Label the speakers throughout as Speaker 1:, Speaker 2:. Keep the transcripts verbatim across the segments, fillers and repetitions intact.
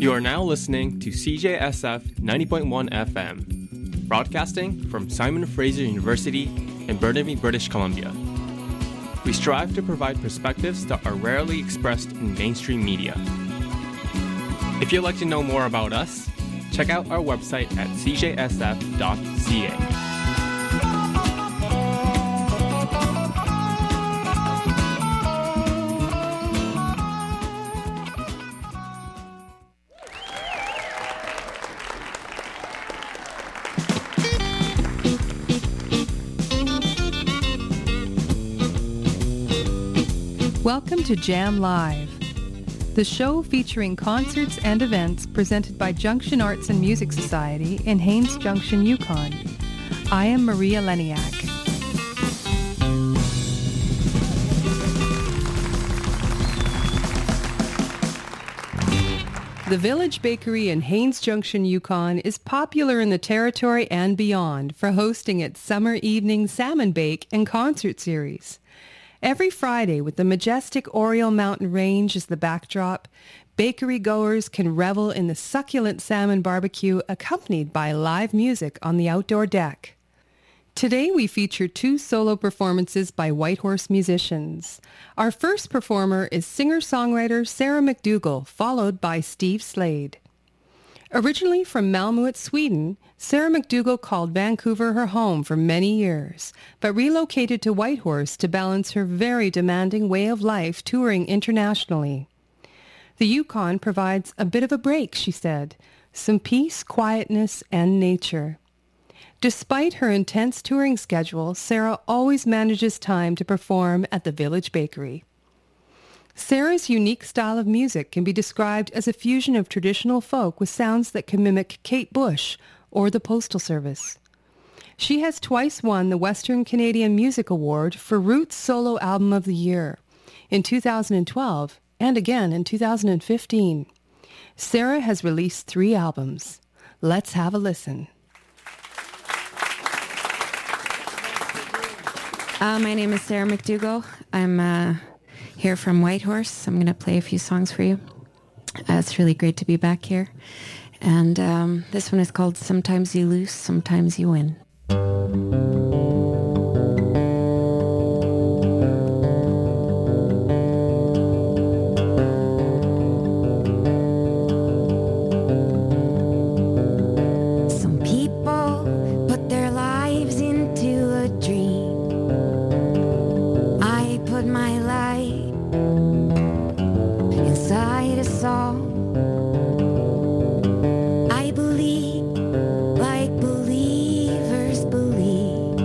Speaker 1: You are now listening to C J S F ninety point one F M, broadcasting from Simon Fraser University in Burnaby, British Columbia. We strive to provide perspectives that are rarely expressed in mainstream media. If you'd like to know more about us, check out our website at c j s f dot c a.
Speaker 2: Welcome to Jam Live, the show featuring concerts and events presented by Junction Arts and Music Society in Haines Junction, Yukon. I am Maria Leniak. The Village Bakery in Haines Junction, Yukon is popular in the territory and beyond for hosting its summer evening salmon bake and concert series. Every Friday, with the majestic Oriole Mountain Range as the backdrop, bakery goers can revel in the succulent salmon barbecue accompanied by live music on the outdoor deck. Today we feature two solo performances by Whitehorse musicians. Our first performer is singer-songwriter Sarah McDougall, followed by Steve Slade. Originally from Malmö, Sweden, Sarah McDougall called Vancouver her home for many years, but relocated to Whitehorse to balance her very demanding way of life touring internationally. The Yukon provides a bit of a break, she said, some peace, quietness, and nature. Despite her intense touring schedule, Sarah always manages time to perform at the Village Bakery. Sarah's unique style of music can be described as a fusion of traditional folk with sounds that can mimic Kate Bush or the Postal Service. She has twice won the Western Canadian Music Award for Roots Solo Album of the Year in two thousand twelve and again in two thousand fifteen. Sarah has released three albums. Let's have a listen.
Speaker 3: Uh, my name is Sarah McDougall. I'm uh, here from Whitehorse. I'm going to play a few songs for you. Uh, it's really great to be back here. And um, this one is called Sometimes You Lose, Sometimes You Win. Some people put their lives into a dream. I put my life inside a song. I believe like believers believe.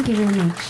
Speaker 3: Thank you very much.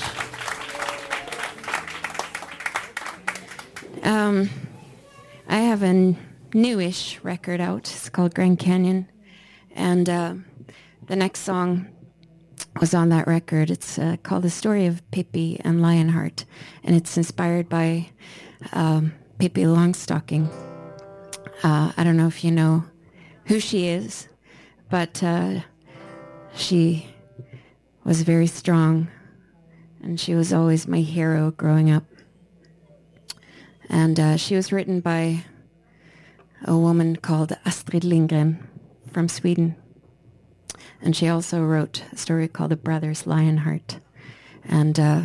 Speaker 3: Um, I have a newish record out. It's called Grand Canyon. And uh, the next song was on that record. It's uh, called The Story of Pippi and Lionheart. And it's inspired by um, Pippi Longstocking. Uh, I don't know if you know who she is, but uh, she was very strong. And she was always my hero growing up. And uh, she was written by a woman called Astrid Lindgren from Sweden. And she also wrote a story called The Brothers Lionheart. And uh,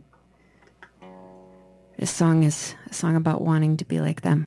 Speaker 3: this song is a song about wanting to be like them.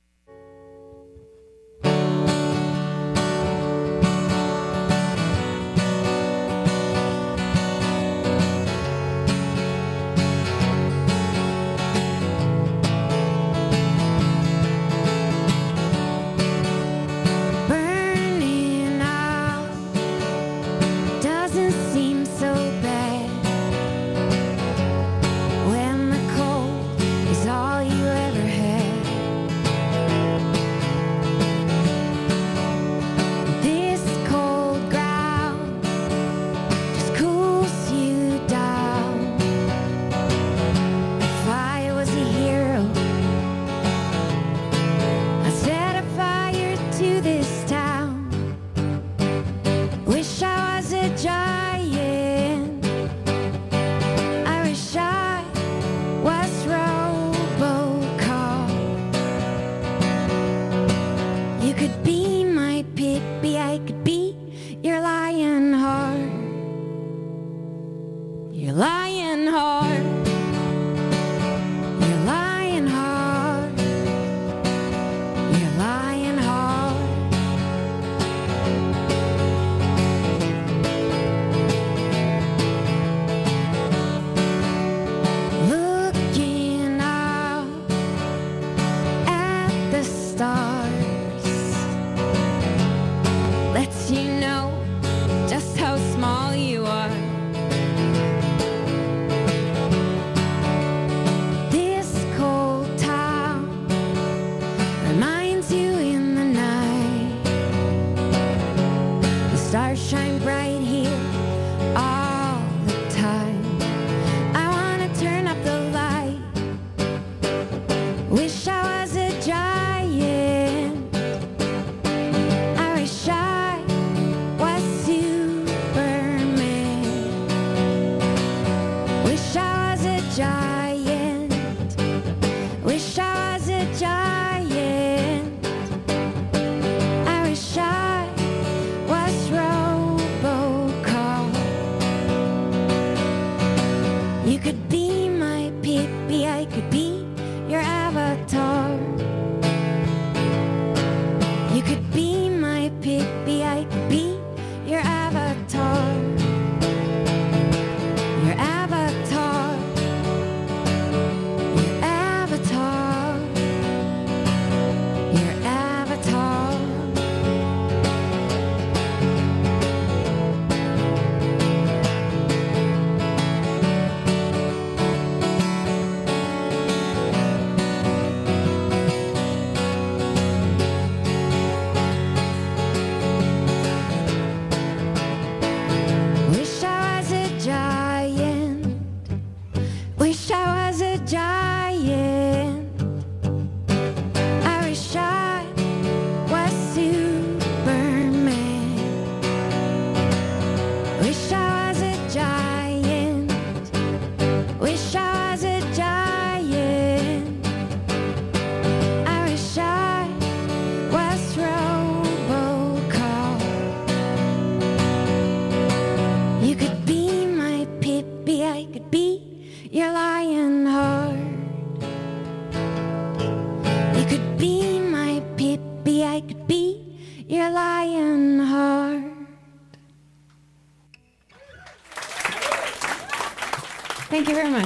Speaker 3: Thank you very much.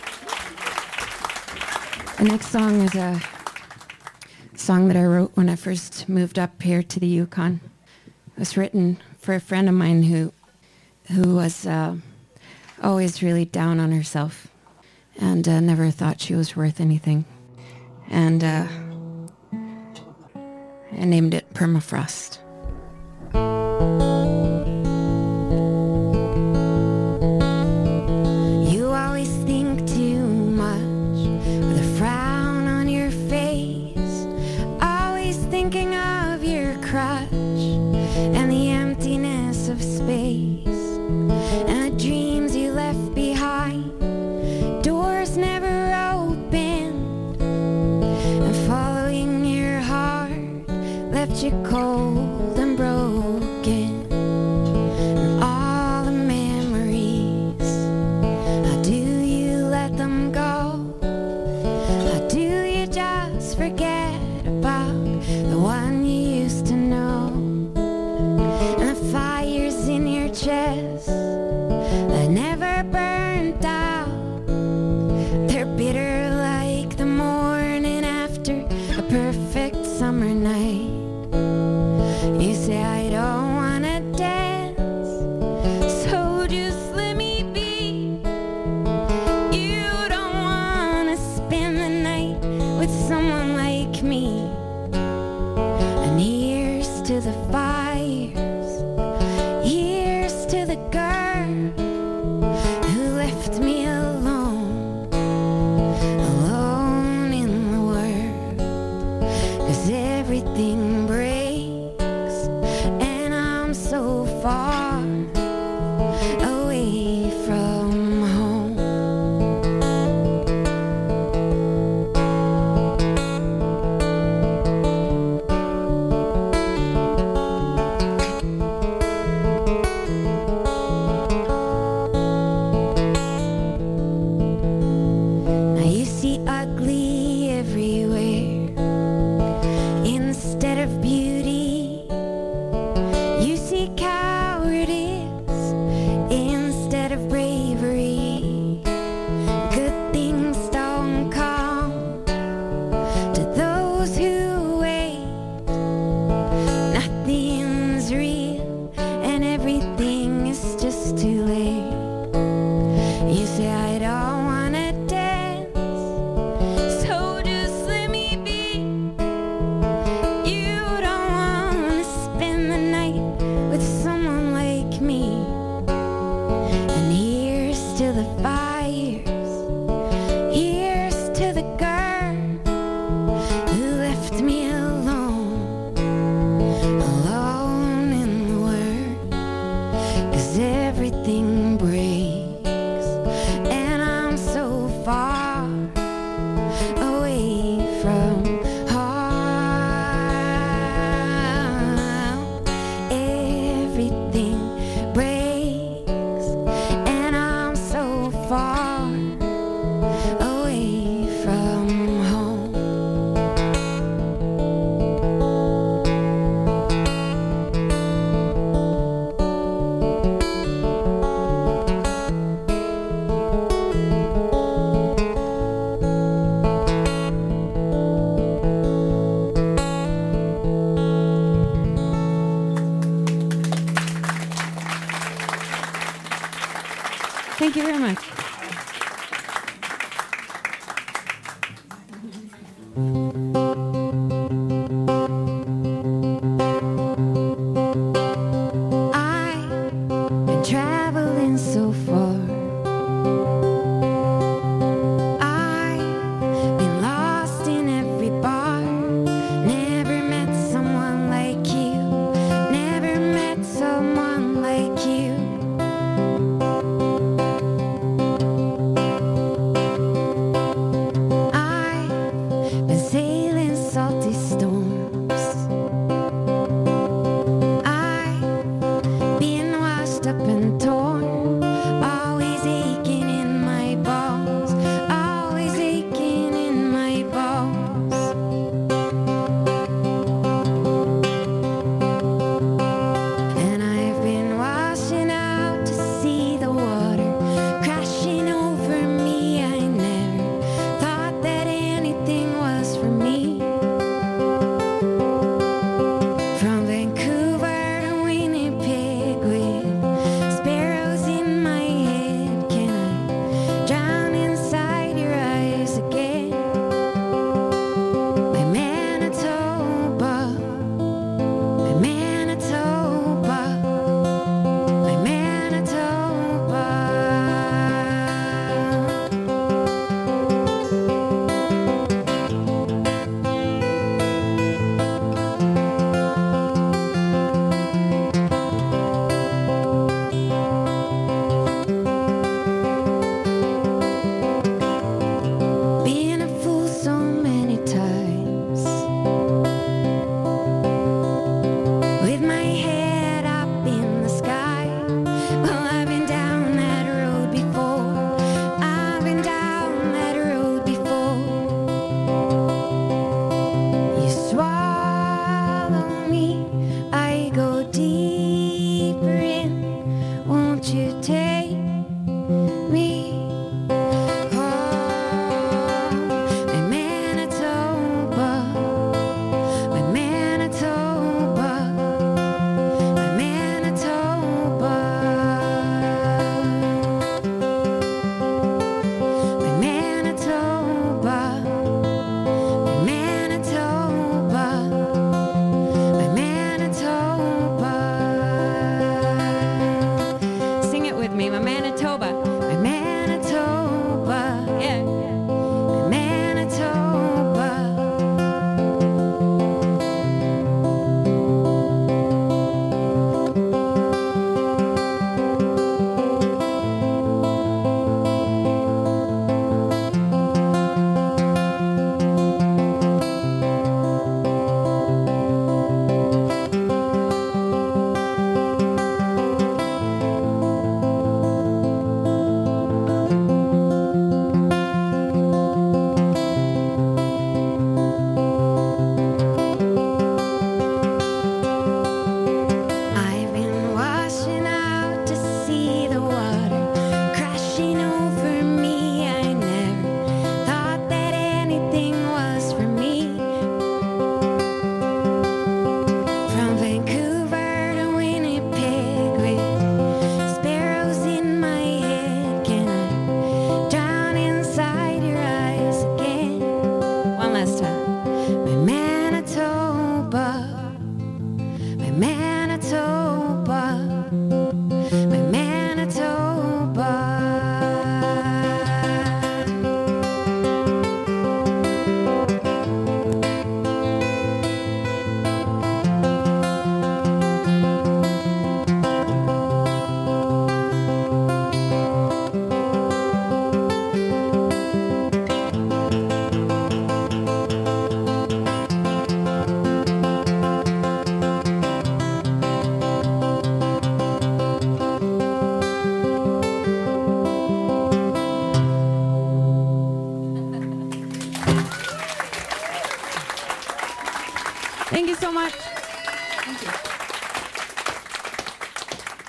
Speaker 3: The next song is a song that I wrote when I first moved up here to the Yukon. It was written for a friend of mine who who was uh, always really down on herself and uh, never thought she was worth anything. And uh, I named it Permafrost. You always think too much with a frown on your face, always thinking of your crutch and the emptiness of space and the dreams you left behind. Doors never opened, and following your heart left you cold and broken. And all the memories, how do you let them go? How do you just forget about the one you used to know? And the fires in your chest that never burnt out, they're bitter like the morning after a perfect summer night. You say I don't wanna dance, so just let me be. You don't wanna spend the night with someone like me. And here's to the fires, here's to the girl who left me alone, alone in the world. 'Cause everything breaks, and I'm so far away from home. Now you see ugly everywhere instead of beauty. You see cowardice instead of bravery. Good things don't come to those who wait. Nothing's real and everything is just too late. You say I don't wanna dance, so just let me be. You don't wanna spend the night with someone like me. And here's to the fires, here's to the girl who left me alone, alone in the world. 'Cause everything breaks, and I'm so far away from home. Everything breaks, and I'm so far away from home. Thank you very much. I've been traveling so far. I've been lost in every bar. Never met someone like you. Never met someone like you.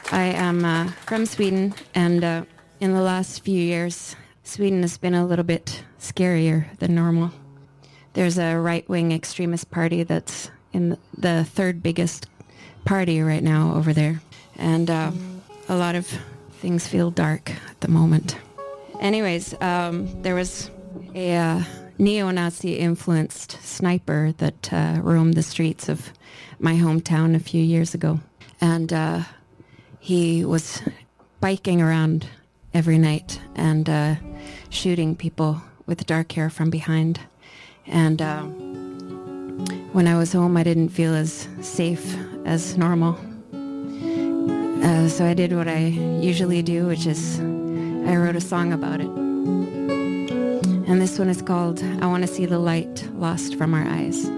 Speaker 3: I am uh, from Sweden, and uh, in the last few years, Sweden has been a little bit scarier than normal. There's a right-wing extremist party that's in the third biggest party right now over there, and uh, a lot of things feel dark at the moment. Anyways, um, there was a uh, neo-Nazi-influenced sniper that uh, roamed the streets of my hometown a few years ago, and uh, he was biking around every night and uh, shooting people with dark hair from behind. And uh, when I was home, I didn't feel as safe as normal. Uh, so I did what I usually do, which is I wrote a song about it. And this one is called I Want to See the Light Lost from Our Eyes.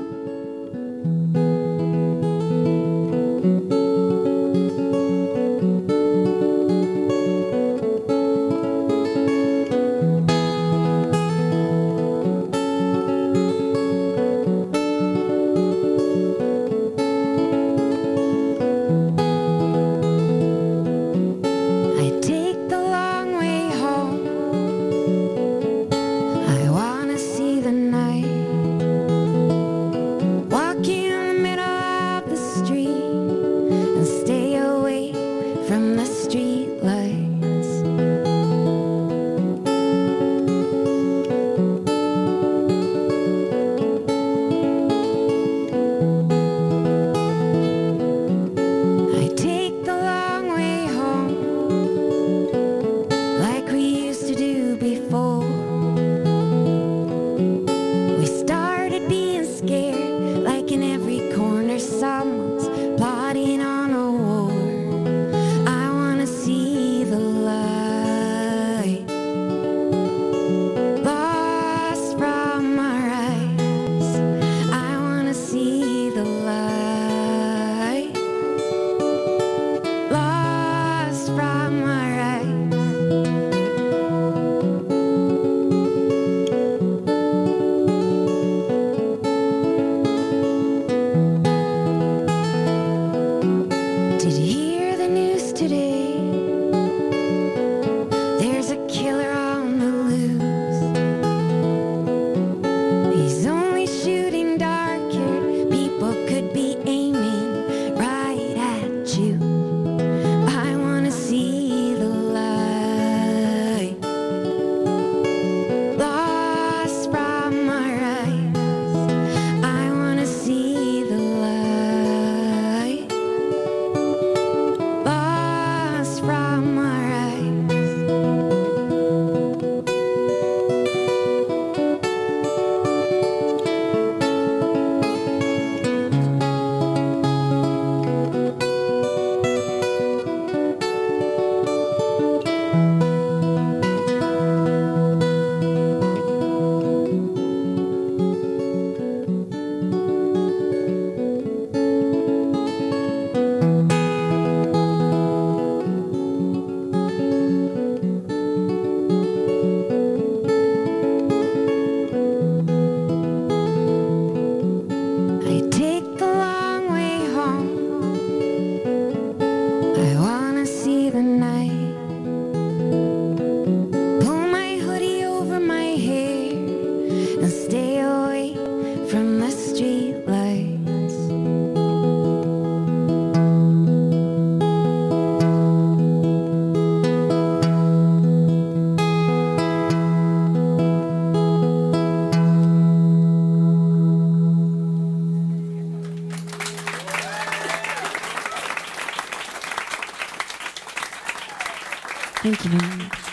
Speaker 3: Thank you very much.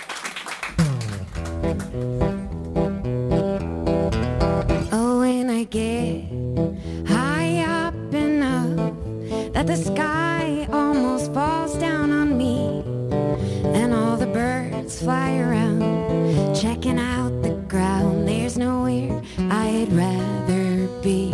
Speaker 3: Oh, when I get high up enough that the sky almost falls down on me, and all the birds fly around checking out the ground, there's nowhere I'd rather be.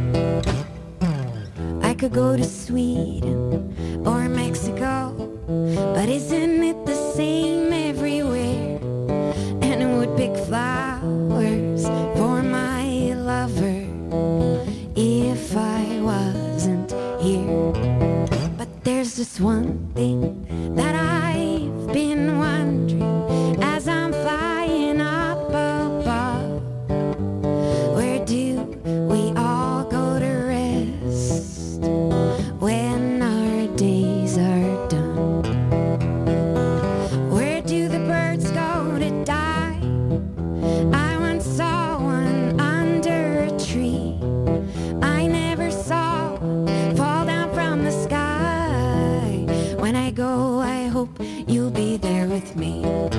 Speaker 3: I could go to Sweden or Mexico, but isn't it the same everywhere? And I would pick flowers for my lover if I wasn't here. But there's a just one thing that I've been wondering as I'm flying up above. Where do we all go to rest when our days are done? Where do the birds go to die? I once saw one under a tree. I never saw one fall down from the sky. When I go, I hope you'll be there with me.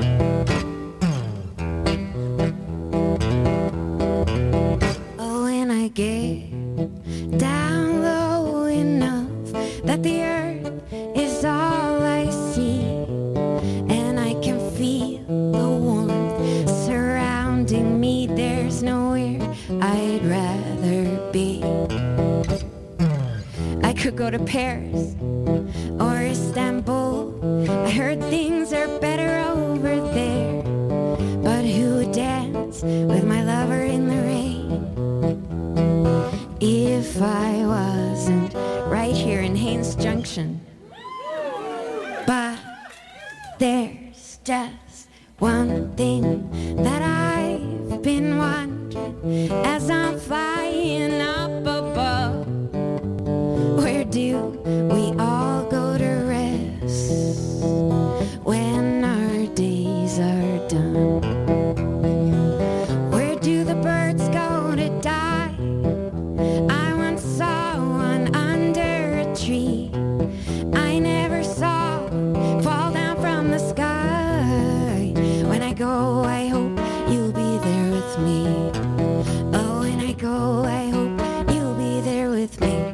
Speaker 3: Oh, when I get down low enough that the earth is all I see, and I can feel the warmth surrounding me, there's nowhere I'd rather be. I could go to Paris or Istanbul. I heard things are better over there. But who would dance with my lover in the rain if I wasn't right here in Haynes Junction? But there's just one thing that I've been wondering as I'm flying up above. Where do we all go to rest when our days are done? Where do the birds go to die? I once saw one under a tree. I never saw one fall down from the sky. When I go, I hope you'll be there with me. Oh, when I go, I hope you'll be there with me.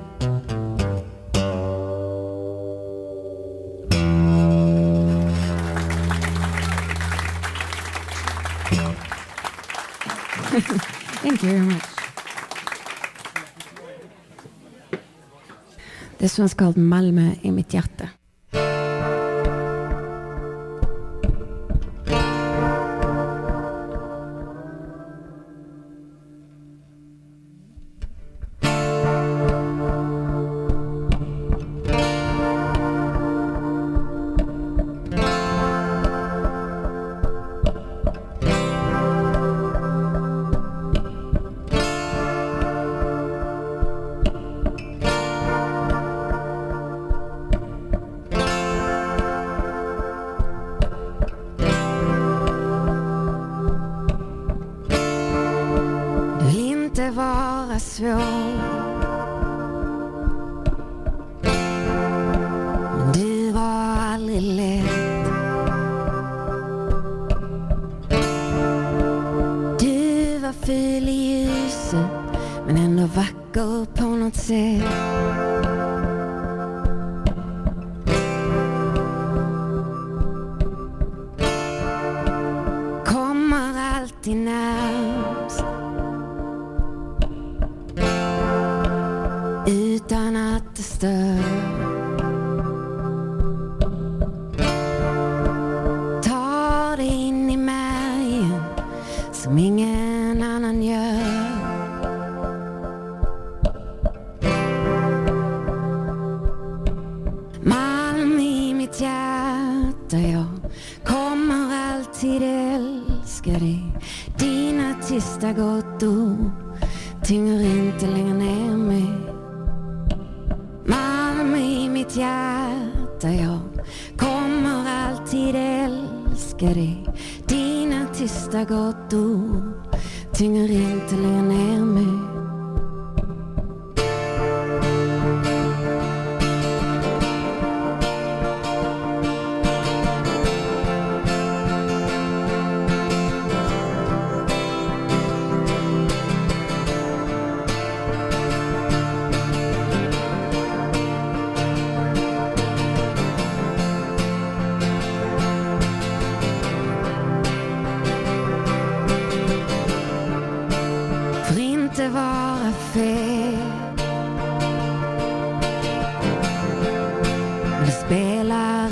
Speaker 3: Thank you very much. This one's called Malmö i mitt hjärta. Vara svår, men du var aldrig lätt. Du var ful i ljuset, men ändå vacker på något sätt. Kommer alltid närmst utan att det stör. Tar det in i märgen som ingen annan gör. Malm i mitt hjärta, jag kommer alltid älska dig. Dina tysta gåtor tynger inte längre ner mig. Malmö i mitt hjärta, jag kommer alltid älska dig. Dina tysta gåtor tynger inte längre ner mig.